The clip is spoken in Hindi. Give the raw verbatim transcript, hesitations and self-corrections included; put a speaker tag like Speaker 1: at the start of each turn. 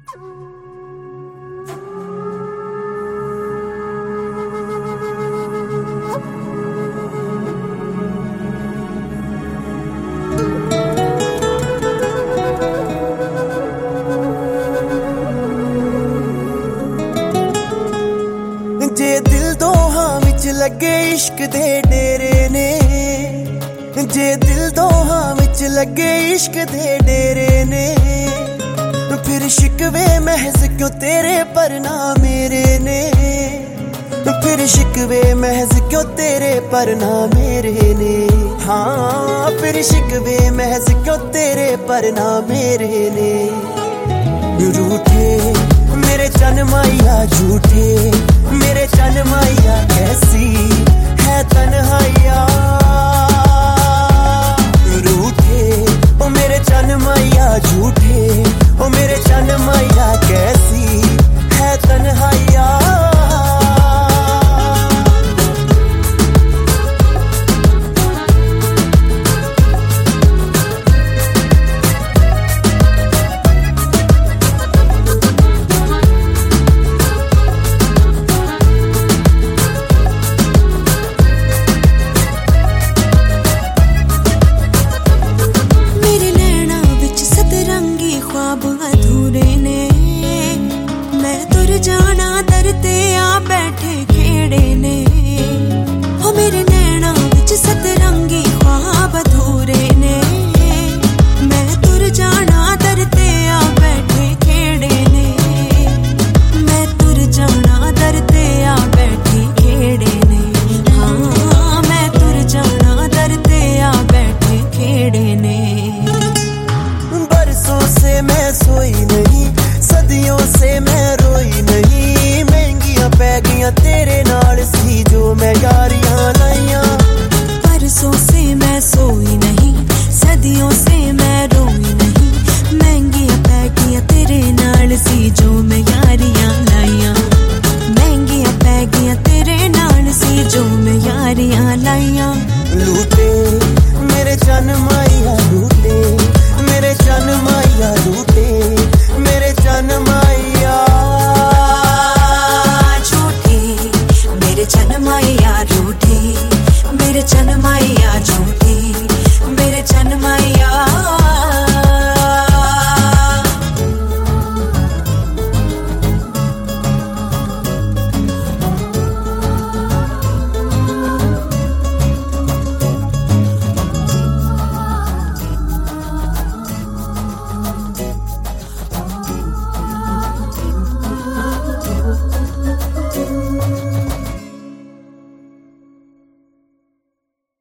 Speaker 1: जे दिल दोहां विच लगे इश्क दे डेरे ने, जे दिल दोहां विच लगे इश्क दे डेरे ने, फिर शिकवे महज क्यों तेरे पर ना मेरे ने, फिर शिकवे महज क्यों तेरे पर ना मेरे ने। हाँ फिर शिकवे महज क्यों तेरे पर ना मेरे ने। रूठे मेरे चन माइया झूठे, मेरे चन माइया कैसी है तन्हाइया। रूठे ओ मेरे चन माइया झूठे, ओ मेरे चन माइया कैसी है तन्हाइया।
Speaker 2: जाना दरते आ बैठे खेड़े ने, हो मेरे नैना विच सतरंगी ख्वाब अधूरे ने। मैं तुर जाना दरते आ बैठे खेड़े ने, मैं तुर जाना दरते आ बैठे खेड़े ने। हाँ मैं तुर जाना दरते आ बैठे खेड़े ने।
Speaker 1: बरसों से मैं सोई नहीं